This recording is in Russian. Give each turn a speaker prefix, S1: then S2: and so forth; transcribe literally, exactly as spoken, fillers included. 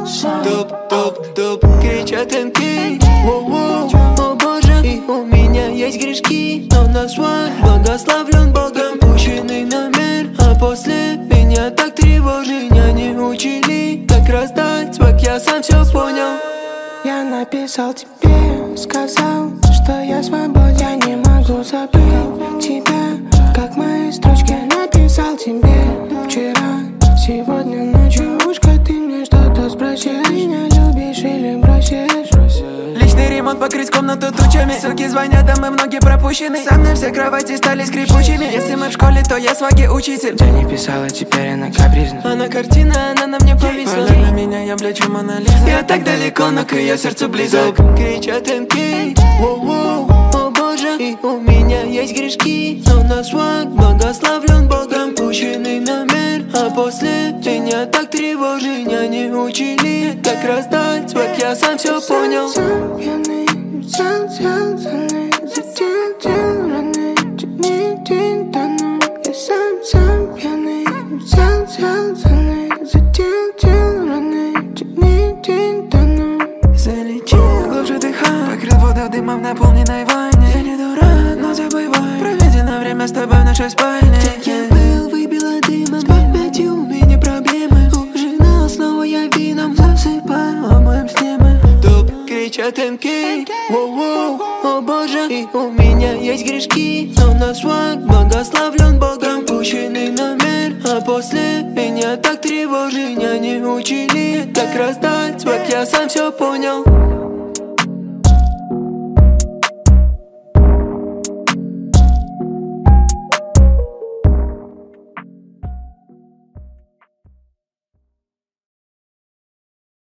S1: Топ, топ, топ, кричат эм кей. Воу-воу, о боже, и у меня есть грешки, но на свой благословлен Богом. Пущенный номер, а после меня так тревожит. Меня не учили, как раздать свак, я сам все понял.
S2: Я написал тебе, сказал, что я свободен. Я не могу забыть тебя, как мои строчки. Написал тебе вчера, сегодня ночью. Ушко, ты мне что-то спросишь, меня любишь или бросишь?
S1: Личный ремонт, покрыть комнату тучами. Суки звонят, да мы многие пропущены. Со мной все кровати стали скрипучими. Если мы в школе, то я сваги учитель.
S2: Я не писала, теперь она капризна.
S1: Она картина, она на мне повисла. Глядя на меня, я блячу Мона Лиза. Я так далеко, но к ее сердцу близок. Кричат эм кей. Воу-воу, о боже, и у меня есть грешки, но на свой благословлен Богом. Пущенный номер, а после меня так тревожит. Меня не учили, как раздать свак, я сам все понял.
S2: Сам пьяный, взял, взял, заныл, задел, дел, раны, не день тону. Я сам, сам пьяный, взял, взял, заныл, задел, дел, раны, не день тону.
S1: Залетел, глубже дыхаю, покрыл воду дымом в наполненной ванне. Я не дурак, но забываю проведено время с тобой в нашей спальне. Где я был, выбило дымом, опять у меня проблемы. Ужинал, снова я вином засыпаю, обоим сне мы. Топ, кричат эм кей. Воу-воу, о боже, и у меня есть грешки, но на свой благословлен Богом. Пущенный номер, а после меня так тревожит. Меня не учили, как раздать свак, я сам все понял.